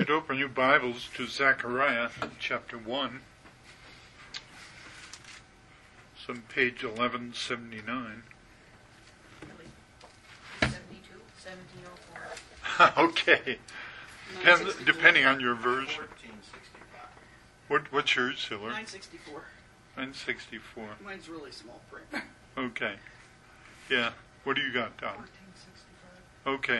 You'd open your Bibles to Zechariah chapter 1. It's on page 1179. 72, 1704. Okay. Depending on your version. What's yours, Hillary? 964. 964. Mine's really small print. Okay. Yeah. What do you got, Don? 1465. Okay.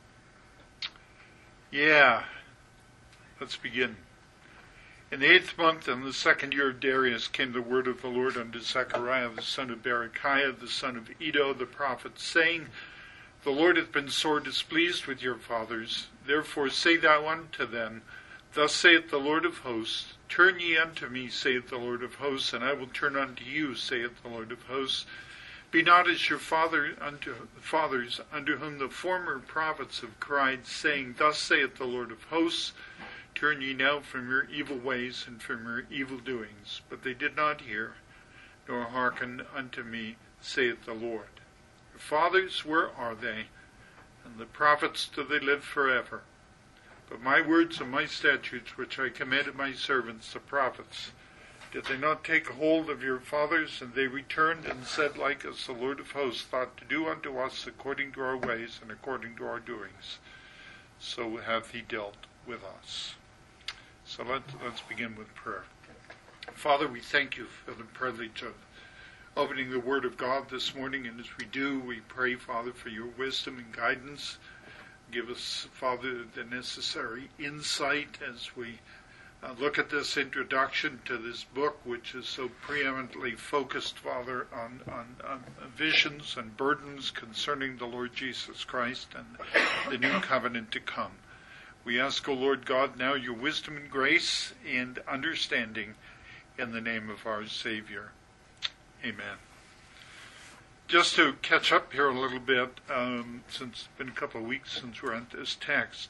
Yeah. Let's begin. In the 8th month, in the 2nd year of Darius, came the word of the Lord unto Zechariah, the son of Berechiah, the son of Iddo, the prophet, saying, The Lord hath been sore displeased with your fathers. Therefore say thou unto them, Thus saith the Lord of hosts, Turn ye unto me, saith the Lord of hosts, and I will turn unto you, saith the Lord of hosts. Be not as your fathers, unto whom the former prophets have cried, saying, Thus saith the Lord of hosts, Turn ye now from your evil ways and from your evil doings. But they did not hear, nor hearken unto me, saith the Lord. Your fathers, where are they? And the prophets, do they live forever? But my words and my statutes, which I commanded my servants, the prophets, did they not take hold of your fathers? And they returned and said, like as the Lord of hosts thought to do unto us according to our ways and according to our doings, so hath he dealt with us. So let's begin with prayer. Father, we thank you for the privilege of opening the Word of God this morning, and as we do, we pray, Father, for your wisdom and guidance. Give us, Father, the necessary insight as we look at this introduction to this book, which is so preeminently focused, Father, on visions and burdens concerning the Lord Jesus Christ and the new covenant to come. We ask, O Lord God, now your wisdom and grace and understanding in the name of our Savior. Amen. Just to catch up here a little bit, since it's been a couple of weeks since we're at this text,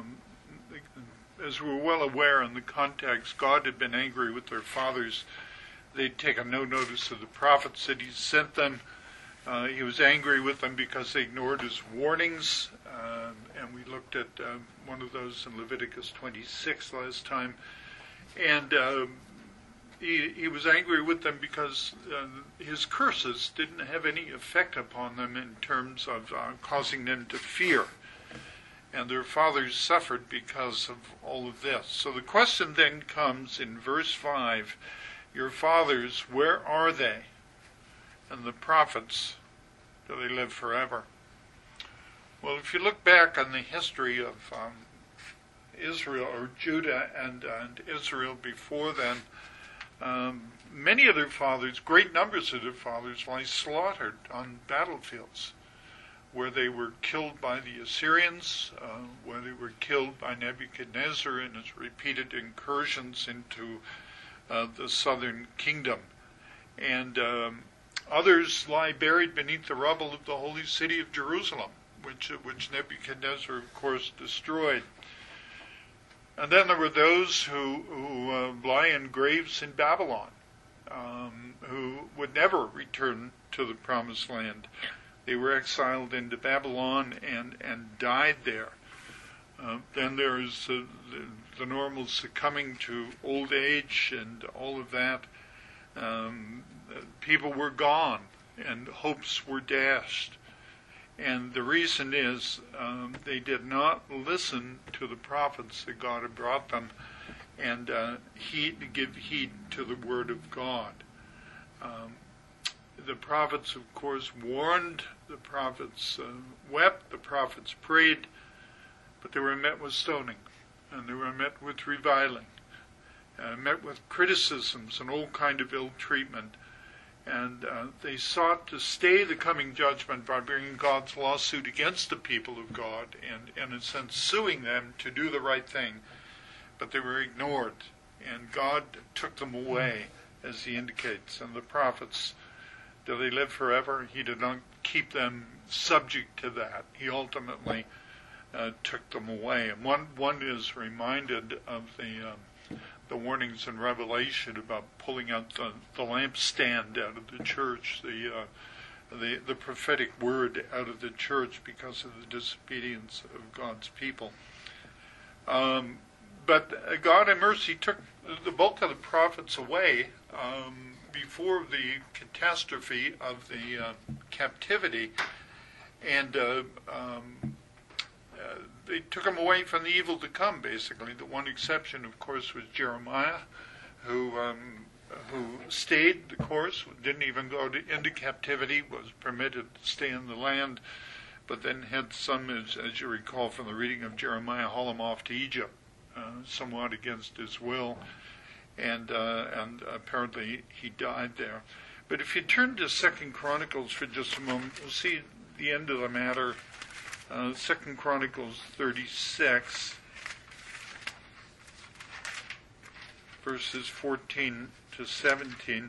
as we're well aware in the context, God had been angry with their fathers. They'd taken no notice of the prophets that he sent them. He was angry with them because they ignored his warnings, and we looked at one of those in Leviticus 26 last time. And he was angry with them because his curses didn't have any effect upon them in terms of causing them to fear. And their fathers suffered because of all of this. So the question then comes in verse 5, your fathers, where are they? And the prophets, do they live forever? Well, if you look back on the history of Israel, or Judah and Israel before then, many of their fathers, great numbers of their fathers, lie slaughtered on battlefields, where they were killed by the Assyrians, where they were killed by Nebuchadnezzar in his repeated incursions into the southern kingdom. And others lie buried beneath the rubble of the holy city of Jerusalem, which Nebuchadnezzar, of course, destroyed. And then there were those who lie in graves in Babylon, who would never return to the promised land. They were exiled into Babylon and died there. Then there's the normal succumbing to old age and all of that. People were gone and hopes were dashed. And the reason is they did not listen to the prophets that God had brought them and give heed to the word of God. The prophets, of course, warned, the prophets wept, the prophets prayed, but they were met with stoning, and they were met with reviling, met with criticisms and all kind of ill treatment. And they sought to stay the coming judgment by bringing God's lawsuit against the people of God and, in a sense, suing them to do the right thing. But they were ignored, and God took them away, as he indicates. And the prophets, do they live forever? He did not keep them subject to that. He ultimately took them away. And one is reminded of the warnings in Revelation about pulling out the lampstand out of the church, the prophetic word out of the church because of the disobedience of God's people. But God in mercy took the bulk of the prophets away before the catastrophe of the captivity, and they took them away from the evil to come, basically. The one exception, of course, was Jeremiah, who stayed the course, didn't even go into captivity, was permitted to stay in the land, but then had some, as you recall from the reading of Jeremiah, haul him off to Egypt, somewhat against his will, and apparently he died there. But if you turn to 2 Chronicles for just a moment, we'll see the end of the matter. 2 Chronicles 36, verses 14 to 17.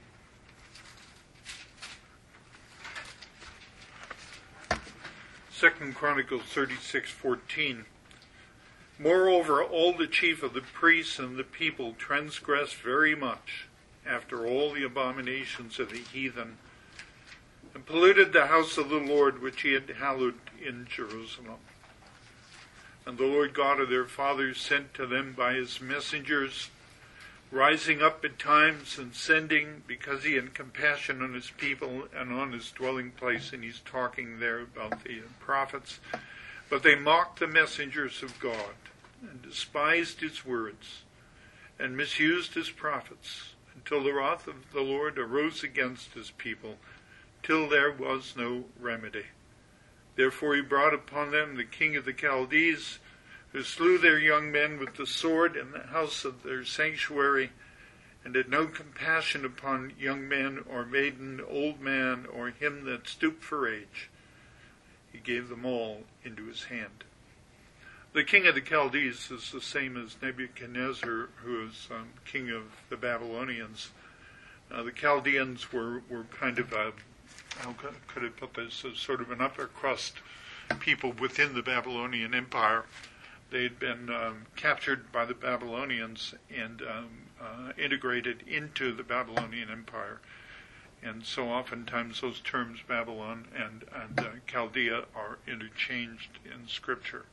Second Chronicles 36:14. Moreover, all the chief of the priests and the people transgressed very much after all the abominations of the heathen, and polluted the house of the Lord which he had hallowed in Jerusalem. And the Lord God of their fathers sent to them by his messengers, rising up at times and sending, because he had compassion on his people and on his dwelling place. And he's talking there about the prophets. But they mocked the messengers of God and despised his words and misused his prophets, until the wrath of the Lord arose against his people, till there was no remedy. Therefore he brought upon them the king of the Chaldees, who slew their young men with the sword in the house of their sanctuary, and had no compassion upon young men or maiden, old man, or him that stooped for age. He gave them all into his hand. The king of the Chaldees is the same as Nebuchadnezzar, who is king of the Babylonians. The Chaldeans were kind of how could I put this, as sort of an upper crust people within the Babylonian Empire. They'd been captured by the Babylonians and integrated into the Babylonian Empire. And so oftentimes those terms Babylon and Chaldea are interchanged in Scripture.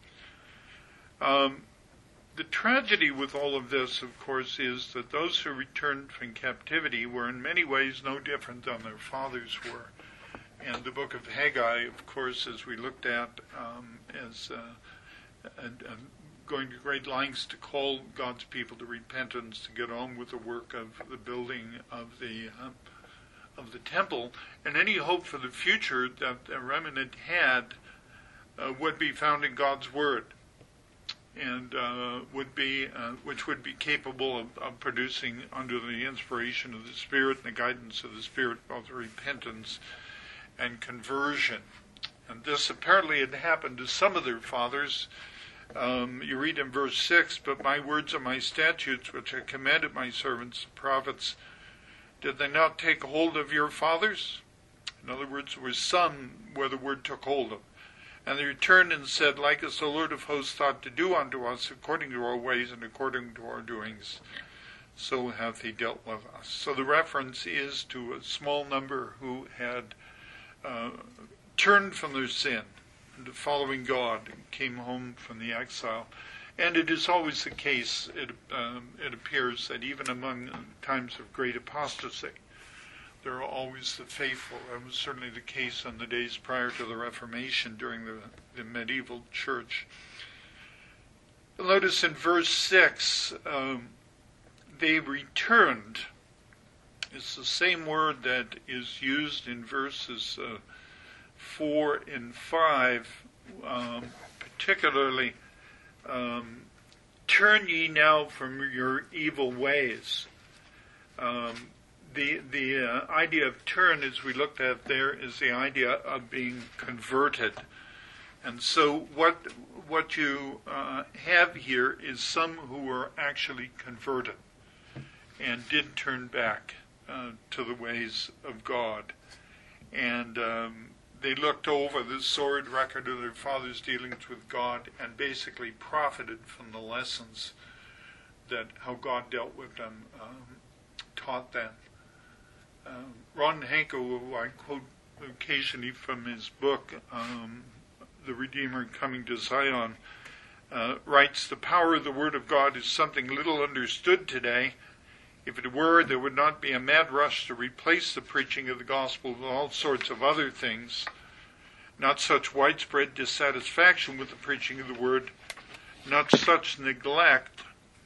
The tragedy with all of this, of course, is that those who returned from captivity were in many ways no different than their fathers were. And the book of Haggai, of course, as we looked at, going to great lengths to call God's people to repentance, to get on with the work of the building of the temple, and any hope for the future that the remnant had would be found in God's Word, and which would be capable of producing, under the inspiration of the Spirit and the guidance of the Spirit, both repentance and conversion. And this apparently had happened to some of their fathers. You read in verse 6, "But my words and my statutes, which I commanded my servants, the prophets, did they not take hold of your fathers?" In other words, there was some where the word took hold of. "And they returned and said, Like as the Lord of hosts thought to do unto us, according to our ways and according to our doings, so hath he dealt with us." So the reference is to a small number who had turned from their sin to following God and came home from the exile. And it is always the case, it appears, that even among times of great apostasy, there are always the faithful. That was certainly the case in the days prior to the Reformation during the medieval church. Notice in verse 6, they returned. It's the same word that is used in verses 4 and 5, particularly, "Turn ye now from your evil ways." The idea of turn, as we looked at there, is the idea of being converted. And so what you have here is some who were actually converted and did turn back to the ways of God. And they looked over the sordid record of their fathers' dealings with God and basically profited from the lessons that how God dealt with them, taught them. Ron Hanko, who I quote occasionally from his book, The Redeemer Coming to Zion, writes, "The power of the Word of God is something little understood today. If it were, there would not be a mad rush to replace the preaching of the gospel with all sorts of other things. Not such widespread dissatisfaction with the preaching of the Word, not such neglect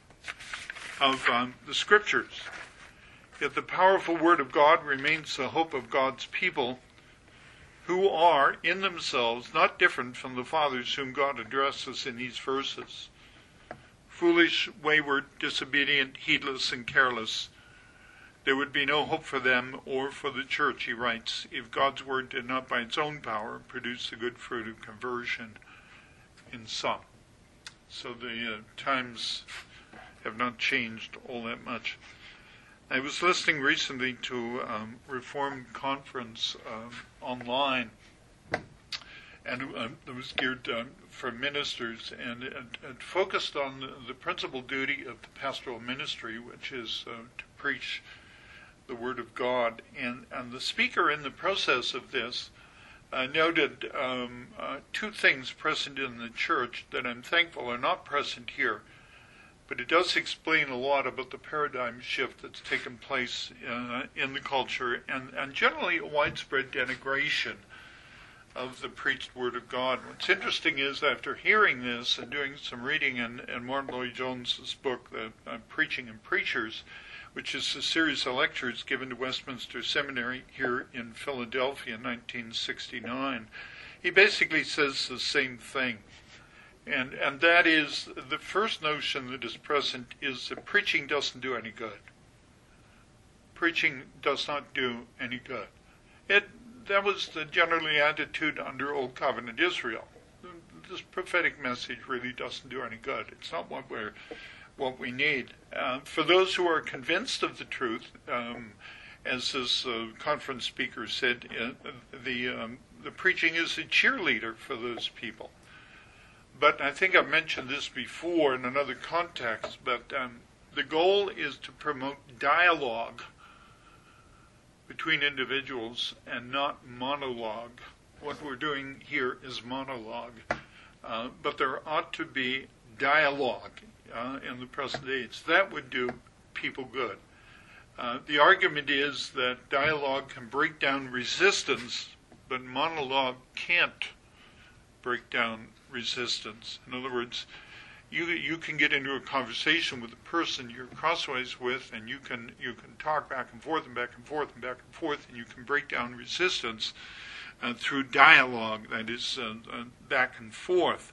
of the Scriptures. Yet the powerful Word of God remains the hope of God's people, who are, in themselves, not different from the fathers whom God addresses in these verses. Foolish, wayward, disobedient, heedless, and careless. There would be no hope for them or for the church," he writes, "if God's Word did not by its own power produce the good fruit of conversion in some." So the times have not changed all that much. I was listening recently to a Reformed conference online, and it was geared for ministers, and it focused on the principal duty of the pastoral ministry, which is to preach the Word of God. And the speaker in the process of this noted two things present in the church that I'm thankful are not present here. But it does explain a lot about the paradigm shift that's taken place in the culture, and generally a widespread denigration of the preached Word of God. What's interesting is, after hearing this and doing some reading in Martin Lloyd-Jones's book, Preaching and Preachers, which is a series of lectures given to Westminster Seminary here in Philadelphia in 1969, he basically says the same thing. And that is, the first notion that is present is that preaching doesn't do any good. Preaching does not do any good. That was the generally attitude under Old Covenant Israel. This prophetic message really doesn't do any good. It's not what we need. For those who are convinced of the truth, as this conference speaker said, the preaching is a cheerleader for those people. But I think I've mentioned this before in another context, but the goal is to promote dialogue between individuals and not monologue. What we're doing here is monologue. But there ought to be dialogue in the present age. That would do people good. The argument is that dialogue can break down resistance, but monologue can't break down resistance. In other words, you can get into a conversation with the person you're crossways with, and you can talk back and forth and back and forth and back and forth, and you can break down resistance through dialogue, that is, back and forth.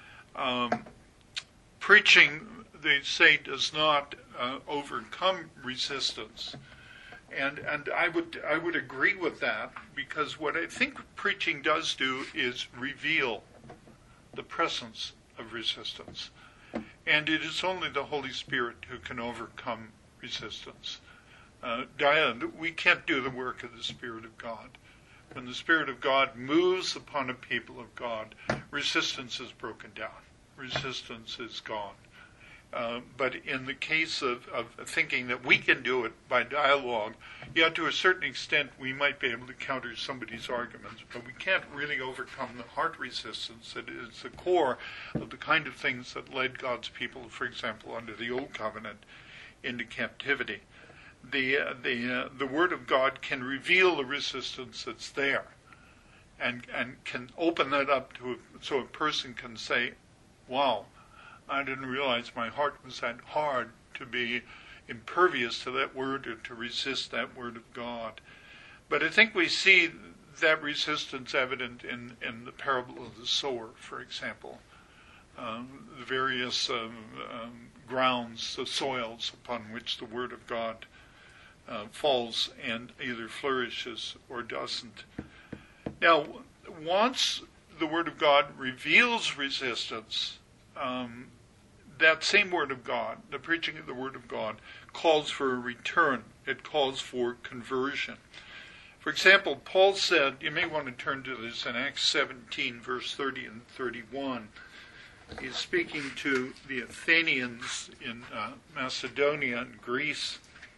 Preaching, they say, does not overcome resistance. And I would agree with that, because what I think preaching does do is reveal the presence of resistance. And it is only the Holy Spirit who can overcome resistance. We can't do the work of the Spirit of God. When the Spirit of God moves upon a people of God, resistance is broken down. Resistance is gone. But in the case of thinking that we can do it by dialogue, yeah, to a certain extent we might be able to counter somebody's arguments, but we can't really overcome the heart resistance that is the core of the kind of things that led God's people, for example, under the Old Covenant, into captivity. The Word of God can reveal the resistance that's there, and can open that up so a person can say, wow, I didn't realize my heart was that hard to be impervious to that word or to resist that Word of God. But I think we see that resistance evident in the parable of the sower, for example. The various grounds, the soils upon which the Word of God falls and either flourishes or doesn't. Now, once the Word of God reveals resistance, that same Word of God, the preaching of the Word of God, calls for a return. It calls for conversion. For example, Paul said, you may want to turn to this in Acts 17, verse 30 and 31. He's speaking to the Athenians in Macedonia and Greece,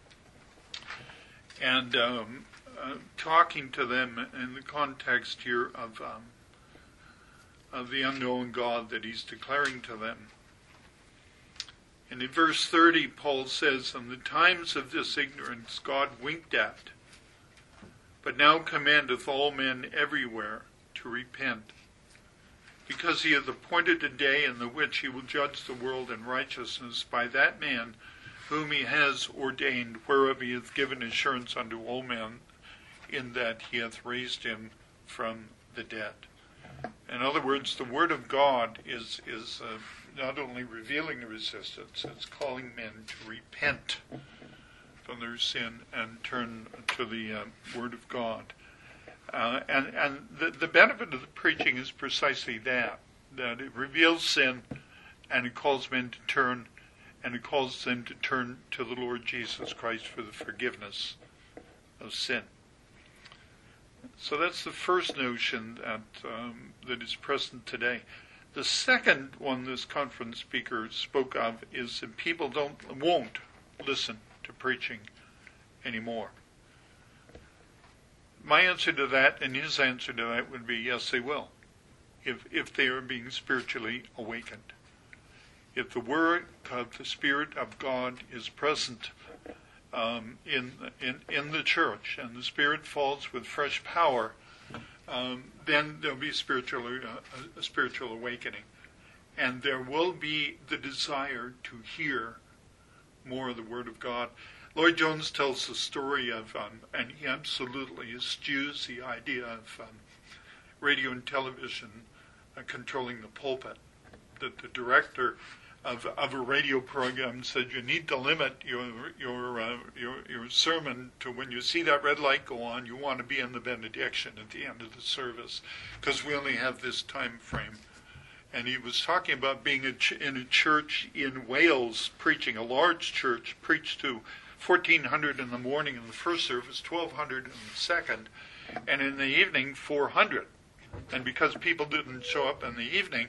and of the unknown God that he's declaring to them. And in verse 30, Paul says, "In the times of this ignorance God winked at, but now commandeth all men everywhere to repent, because he hath appointed a day in the which he will judge the world in righteousness by that man whom he has ordained, whereof he hath given assurance unto all men, in that he hath raised him from the dead." In other words, the Word of God is not only revealing the resistance, it's calling men to repent from their sin and turn to the Word of God. And the benefit of the preaching is precisely that it reveals sin, and it calls men to turn, and it calls them to turn to the Lord Jesus Christ for the forgiveness of sin. So that's the first notion that is present today. The second one this conference speaker spoke of is that people won't listen to preaching anymore. My answer to that and his answer to that would be yes, they will, if they are being spiritually awakened. If the work of the Spirit of God is present in the church, and the Spirit falls with fresh power, then there'll be a spiritual awakening, and there will be the desire to hear more of the Word of God. Lloyd Jones tells the story of, and he absolutely eschews the idea of radio and television controlling the pulpit. That the director of a radio program said you need to limit your sermon to when you see that red light go on, you want to be in the benediction at the end of the service, because we only have this time frame. And he was talking about being in a church in Wales, preaching, a large church, preached to 1,400 in the morning in the first service, 1,200 in the second, and in the evening 400. And because people didn't show up in the evening,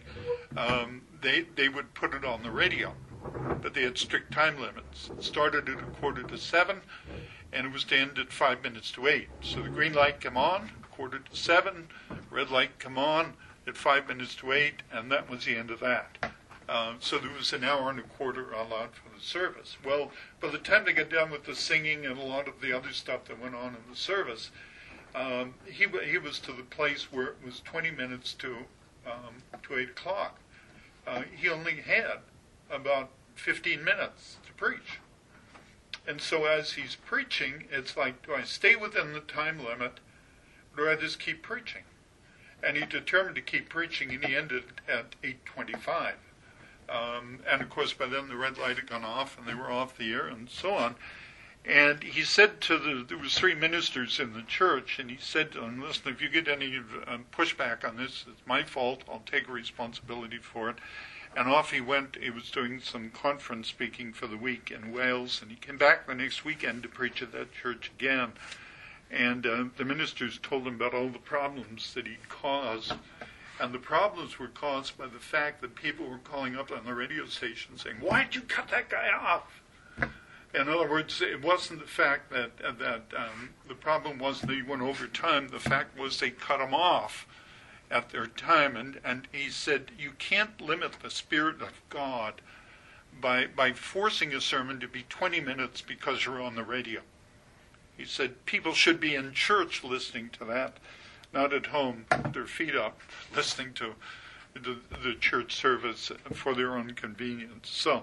they would put it on the radio. But they had strict time limits. It started at 6:45, and it was to end at 5 minutes to 8. So the green light came on, 6:45, red light come on at 5 minutes to 8, and that was the end of that. So there was an hour and a quarter allowed for the service. Well, by the time they got done with the singing and a lot of the other stuff that went on in the service, he was to the place where it was 20 minutes to 8 o'clock. He only had about 15 minutes to preach. And so as he's preaching, it's like, do I stay within the time limit, or do I just keep preaching? And he determined to keep preaching, and he ended at 8:25. And of course, by then the red light had gone off, and they were off the air, and so on. And he said there was 3 ministers in the church, and he said to them, listen, if you get any pushback on this, it's my fault, I'll take responsibility for it. And off he went. He was doing some conference speaking for the week in Wales, and he came back the next weekend to preach at that church again. And the ministers told him about all the problems that he'd caused. And the problems were caused by the fact that people were calling up on the radio station saying, why'd you cut that guy off? In other words, it wasn't the fact that the problem wasn't that he went over time. The fact was they cut him off at their time. And he said, you can't limit the Spirit of God by forcing a sermon to be 20 minutes because you're on the radio. He said people should be in church listening to that, not at home with their feet up listening to the church service for their own convenience. So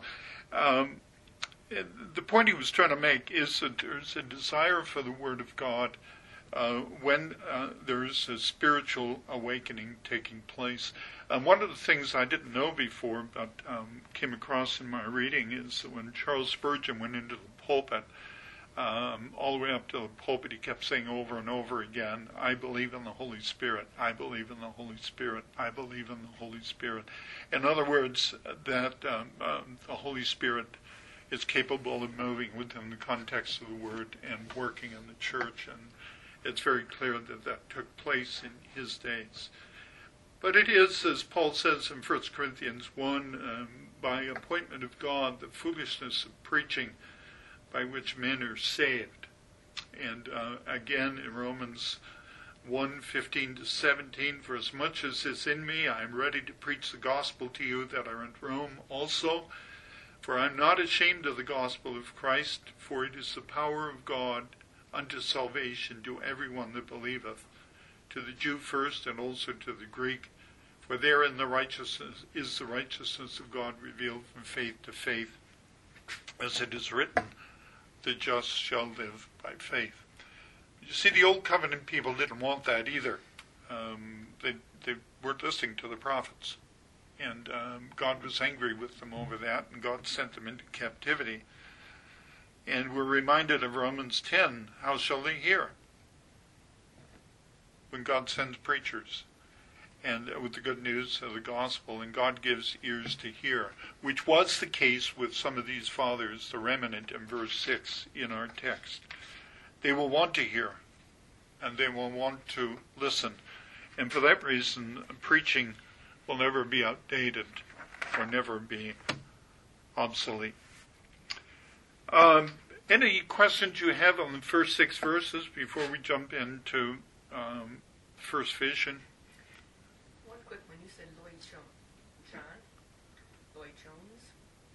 the point he was trying to make is that there's a desire for the Word of God when there's a spiritual awakening taking place. One of the things I didn't know before but came across in my reading is that when Charles Spurgeon went into the pulpit, all the way up to the pulpit, he kept saying over and over again, I believe in the Holy Spirit, I believe in the Holy Spirit, I believe in the Holy Spirit. In other words, that the Holy Spirit is capable of moving within the context of the Word and working in the church, and it's very clear that that took place in his days. But it is, as Paul says in 1 Corinthians 1, by appointment of God, the foolishness of preaching by which men are saved. And again in Romans 1:15-17, for as much as is in me, I am ready to preach the gospel to you that are at Rome also. For I am not ashamed of the gospel of Christ, for it is the power of God unto salvation to everyone that believeth, to the Jew first, and also to the Greek. For therein the righteousness is the righteousness of God revealed from faith to faith, as it is written, the just shall live by faith. You see, the Old Covenant people didn't want that either. They weren't listening to the prophets. And God was angry with them over that, and God sent them into captivity. And we're reminded of Romans 10, how shall they hear? When God sends preachers, and with the good news of the gospel, and God gives ears to hear, which was the case with some of these fathers, the remnant in verse 6 in our text. They will want to hear, and they will want to listen. And for that reason, preaching will never be outdated or never be obsolete. Any questions you have on the first 6 verses before we jump into first vision? One quick one. You said Lloyd Jones?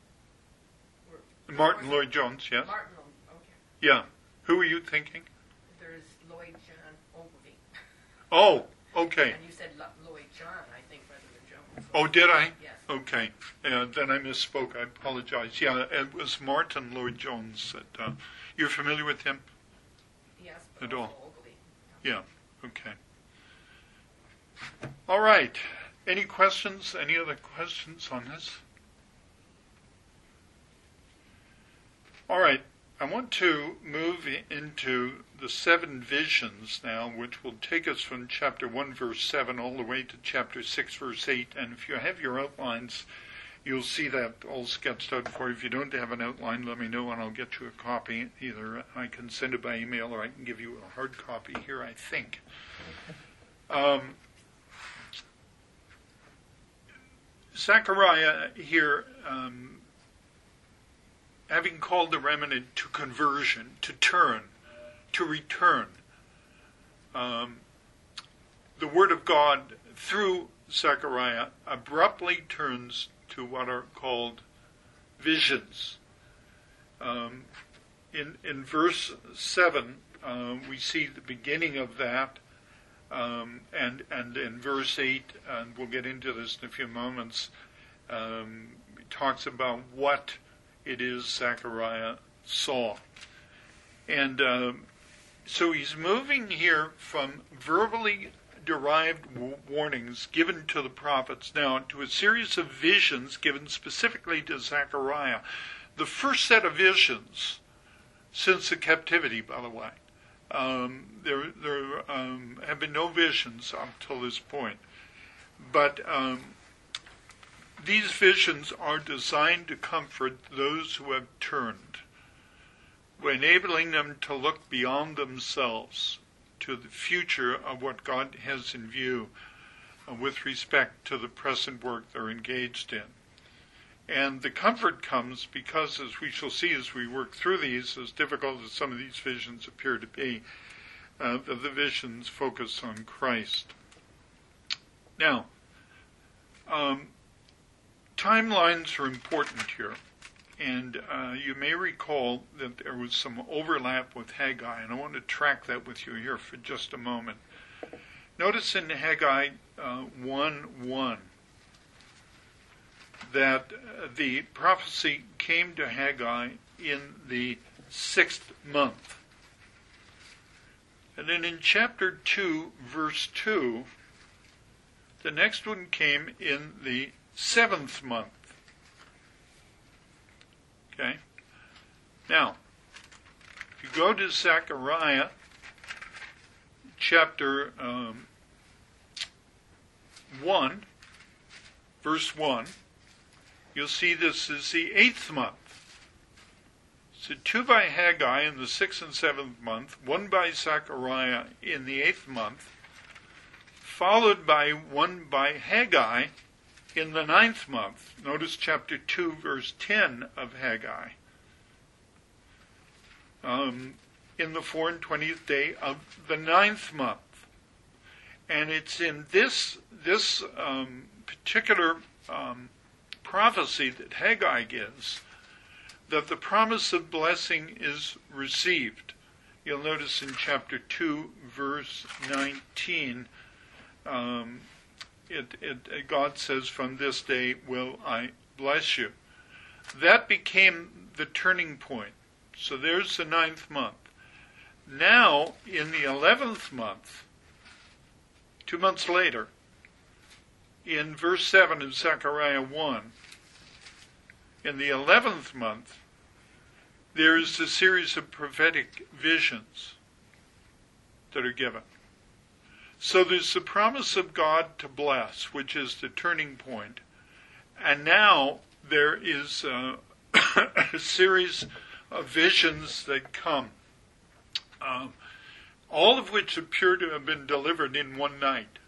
Martin Lloyd Jones, yes. Martin, okay. Yeah. Who are you thinking? There's Lloyd John Ogilvie. Oh, okay. And you said Lloyd John, I think, rather than Jones. Oh, did I? Yes. Okay. Then I misspoke. I apologize. Yeah, it was Martin Lloyd Jones. That you're familiar with him? Yes, At but all? also Ogilvie. Yeah. Okay. All right. Any questions? Any other questions on this? All right. I want to move into the 7 visions now, which will take us from chapter 1, verse 7, all the way to chapter 6, verse 8. And if you have your outlines, you'll see that all sketched out for you. If you don't have an outline, let me know and I'll get you a copy. Either I can send it by email or I can give you a hard copy here, I think. Zechariah here, having called the remnant to conversion, to turn, to return, the Word of God through Zechariah abruptly turns to what are called visions. In verse 7, we see the beginning of that, and in verse 8, and we'll get into this in a few moments, it talks about what it is Zechariah saw. And so he's moving here from verbally derived warnings given to the prophets now to a series of visions given specifically to Zechariah. The first set of visions since the captivity, by the way. There have been no visions up till this point. But these visions are designed to comfort those who have turned, enabling them to look beyond themselves to the future of what God has in view with respect to the present work they're engaged in. And the comfort comes because, as we shall see as we work through these, as difficult as some of these visions appear to be, the visions focus on Christ. Now, timelines are important here. And you may recall that there was some overlap with Haggai, and I want to track that with you here for just a moment. Notice in Haggai 1:1 that the prophecy came to Haggai in the 6th month. And then in chapter 2, verse 2, the next one came in the 7th month. Okay? Now, if you go to Zechariah chapter 1, verse 1, you'll see this is the 8th month. So 2 by Haggai in the 6th and 7th month, 1 by Zechariah in the 8th month, followed by 1 by Haggai in the 9th month. Notice chapter 2, verse 10 of Haggai. In the 24th day of the 9th month. And it's in this particular prophecy that Haggai gives that the promise of blessing is received. You'll notice in chapter 2, verse 19, God says, "From this day will I bless you." That became the turning point. So there's the 9th month. Now, in the 11th month, 2 months later, in verse 7 of Zechariah 1, in the 11th month, there is a series of prophetic visions that are given. So there's the promise of God to bless, which is the turning point. And now there is a series of visions that come, all of which appear to have been delivered in one night.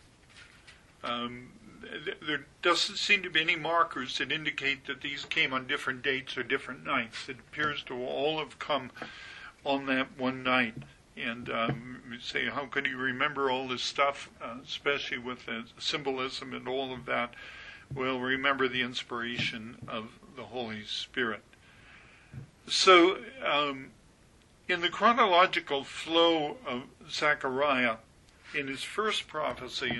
There doesn't seem to be any markers that indicate that these came on different dates or different nights. It appears to all have come on that one night. And you say, how could you remember all this stuff, especially with the symbolism and all of that? Well, remember the inspiration of the Holy Spirit. So, in the chronological flow of Zechariah, in his first prophecy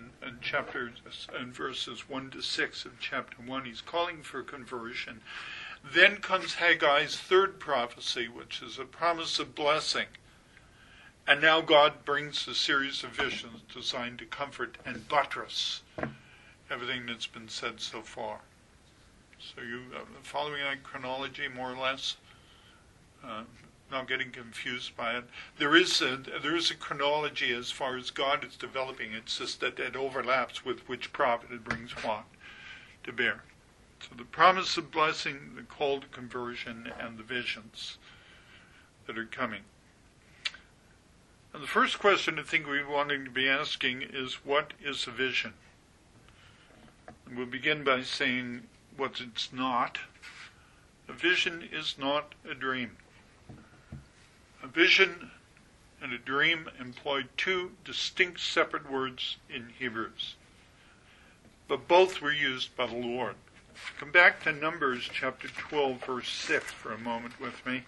in verses 1 to 6 of chapter 1, he's calling for conversion. Then comes Haggai's third prophecy, which is a promise of blessing. And now God brings a series of visions designed to comfort and buttress everything that's been said so far. So you following that chronology more or less? Not getting confused by it. There is a chronology as far as God is developing. It's just that it overlaps with which prophet it brings what to bear. So the promise of blessing, the call to conversion, and the visions that are coming. And the first question I think we're wanting to be asking is, what is a vision? And we'll begin by saying what it's not. A vision is not a dream. A vision and a dream employ two distinct separate words in Hebrews, but both were used by the Lord. Come back to Numbers chapter 12, verse 6 for a moment with me.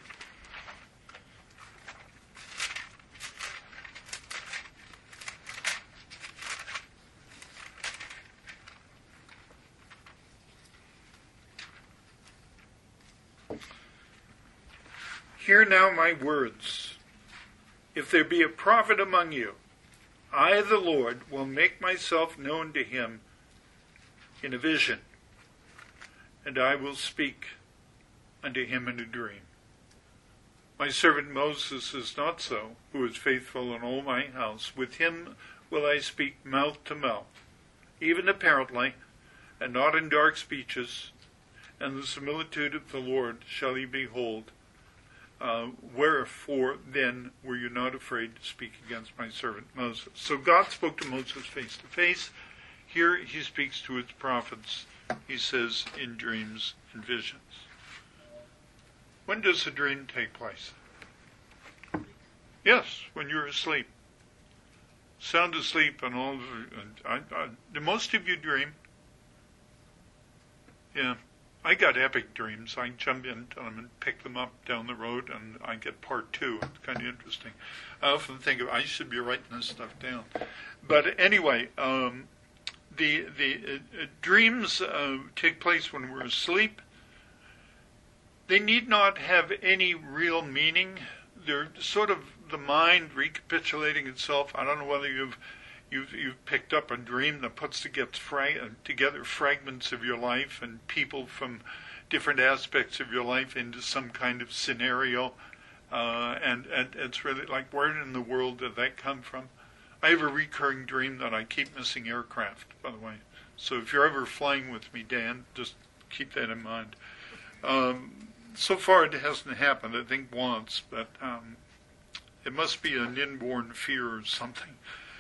Hear now my words. If there be a prophet among you, I, the Lord, will make myself known to him in a vision, and I will speak unto him in a dream. My servant Moses is not so, who is faithful in all my house. With him will I speak mouth to mouth, even apparently, and not in dark speeches, and the similitude of the Lord shall he behold. Wherefore then were you not afraid to speak against my servant Moses? So God spoke to Moses face to face. Here he speaks to his prophets, he says, in dreams and visions. When does a dream take place? Yes, when you're asleep. Sound asleep and all. Do most of you dream? Yeah. I got epic dreams. I jump into them and pick them up down the road, and I get part two. It's kind of interesting. I often think I should be writing this stuff down. But anyway, the dreams take place when we're asleep. They need not have any real meaning. They're sort of the mind recapitulating itself. I don't know whether you've picked up a dream that puts together fragments of your life and people from different aspects of your life into some kind of scenario. And it's really like, where in the world did that come from? I have a recurring dream that I keep missing aircraft, by the way. So if you're ever flying with me, Dan, just keep that in mind. So far it hasn't happened, I think once, but it must be an inborn fear or something.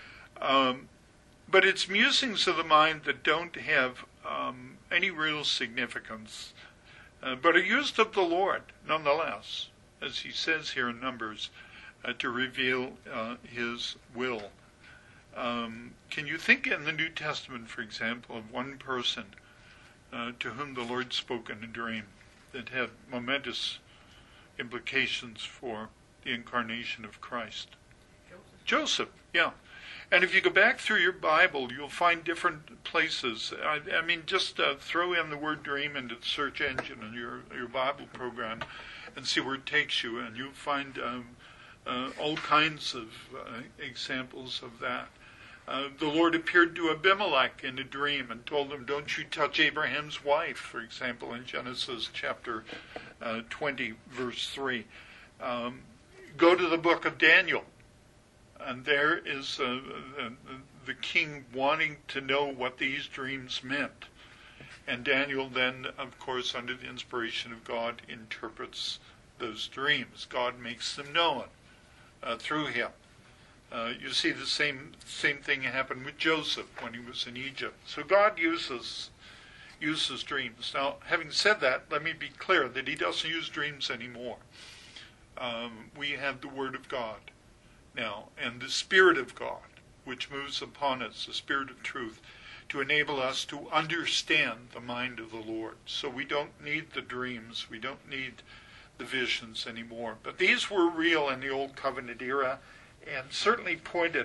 But it's musings of the mind that don't have any real significance, but are used of the Lord nonetheless, as he says here in Numbers, to reveal his will. Can you think in the New Testament, for example, of one person to whom the Lord spoke in a dream that had momentous implications for the incarnation of Christ? Joseph, yeah. And if you go back through your Bible, you'll find different places. I mean, just throw in the word dream into the search engine in your Bible program and see where it takes you, and you'll find all kinds of examples of that. The Lord appeared to Abimelech in a dream and told him, don't you touch Abraham's wife, for example, in Genesis chapter 20, verse 3. Go to the book of Daniel, and there is the king wanting to know what these dreams meant. And Daniel then, of course, under the inspiration of God, interprets those dreams. God makes them known through him. You see the same thing happened with Joseph when he was in Egypt. So God uses dreams. Now, having said that, let me be clear that he doesn't use dreams anymore. We have the Word of God now, and the Spirit of God, which moves upon us, the Spirit of truth, to enable us to understand the mind of the Lord. So we don't need the dreams, we don't need the visions anymore. But these were real in the Old Covenant era, and certainly pointed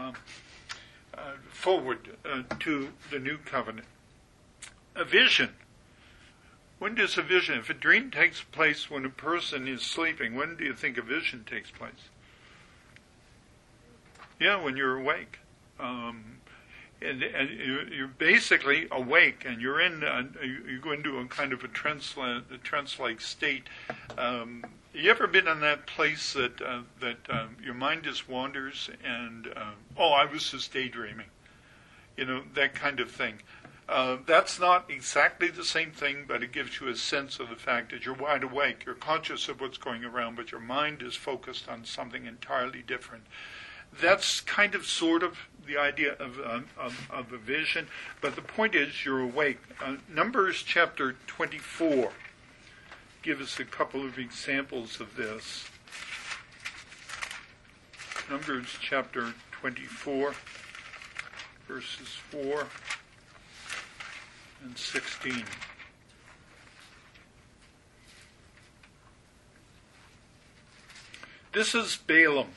forward to the New Covenant. A vision. When does a vision, if a dream takes place when a person is sleeping, when do you think a vision takes place? Yeah, when you're awake. And you're basically awake, and you're in. You go into a kind of a trance-like state. You ever been in that place that your mind just wanders and I was just daydreaming, that kind of thing. That's not exactly the same thing, but it gives you a sense of the fact that you're wide awake. You're conscious of what's going around, but your mind is focused on something entirely different. That's kind of sort of the idea of a vision, but the point is you're awake. Numbers chapter 24 give us a couple of examples of this. Numbers chapter 24, verses 4 and 16. This is Balaam.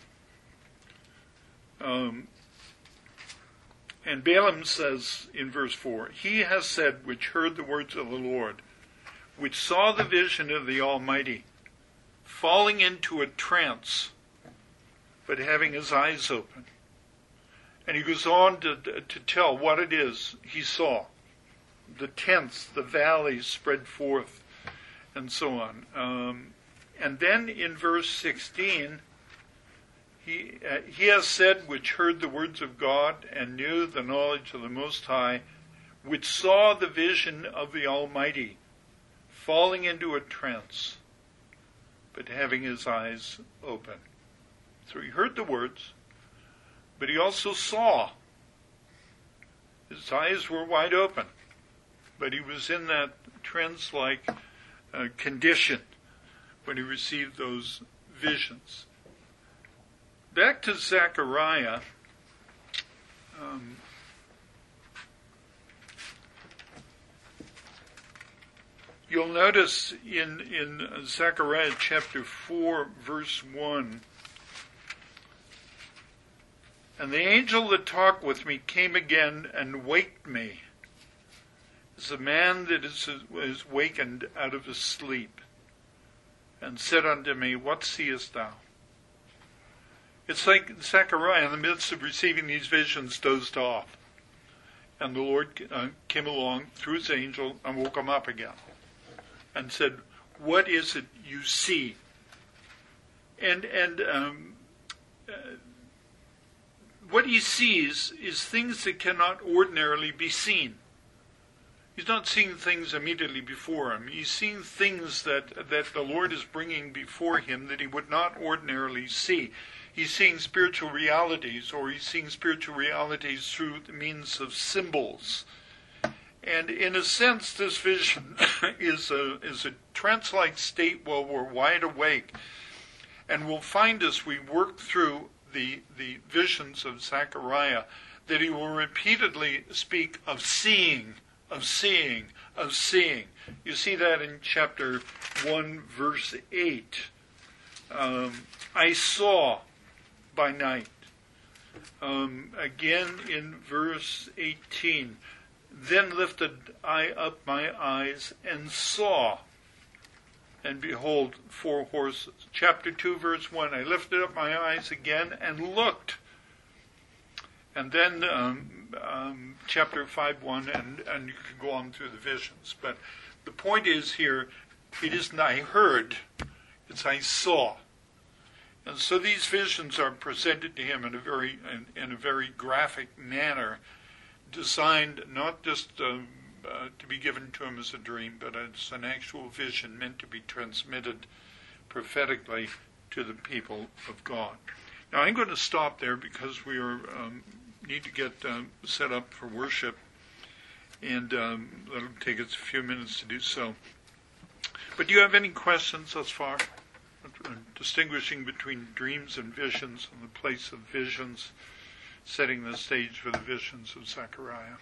And Balaam says in verse 4, he has said, which heard the words of the Lord, which saw the vision of the Almighty, falling into a trance, but having his eyes open. And he goes on to tell what it is he saw. The tents, the valleys spread forth, and so on. And then in verse 16, he has said, which heard the words of God and knew the knowledge of the Most High, which saw the vision of the Almighty, falling into a trance, but having his eyes open. So he heard the words, but he also saw. His eyes were wide open, but he was in that trance-like condition when he received those visions. Back to Zechariah. You'll notice in Zechariah chapter 4, verse 1, and the angel that talked with me came again and waked me, as a man that is wakened out of his sleep, and said unto me, what seest thou? It's like Zechariah, in the midst of receiving these visions, dozed off. And the Lord came along through his angel and woke him up again and said, what is it you see? And what he sees is things that cannot ordinarily be seen. He's not seeing things immediately before him. He's seeing things that the Lord is bringing before him that he would not ordinarily see. He's seeing spiritual realities, or he's seeing spiritual realities through the means of symbols. And in a sense, this vision is a trance-like state while we're wide awake, and will find as we work through the visions of Zechariah, that he will repeatedly speak of seeing, of seeing, of seeing. You see that in chapter 1, verse 8. I saw by night. Again in verse 18. Then lifted I up my eyes and saw, and behold, 4 horses. Chapter 2, verse 1. I lifted up my eyes again and looked. And then chapter 5, 1, and you can go on through the visions. But the point is here, it isn't I heard, it's I saw. And so these visions are presented to him in a very graphic manner, designed not just to be given to him as a dream, but as an actual vision meant to be transmitted prophetically to the people of God. Now I'm going to stop there because we need to get set up for worship, and it'll take us a few minutes to do so. But do you have any questions thus far? Distinguishing between dreams and visions and the place of visions, setting the stage for the visions of Zechariah.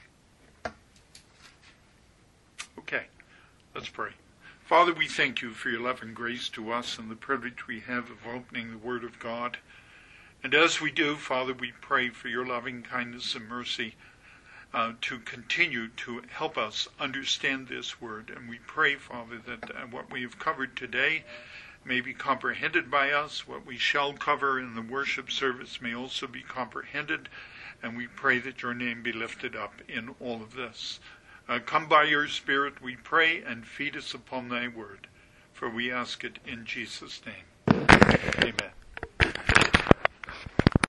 Okay, let's pray. Father, we thank you for your love and grace to us and the privilege we have of opening the Word of God. And as we do, Father, we pray for your loving kindness and mercy to continue to help us understand this Word. And we pray, Father, that what we have covered today may be comprehended by us. What we shall cover in the worship service may also be comprehended. And we pray that your name be lifted up in all of this. Come by your Spirit, we pray, and feed us upon thy word. For we ask it in Jesus' name. Amen.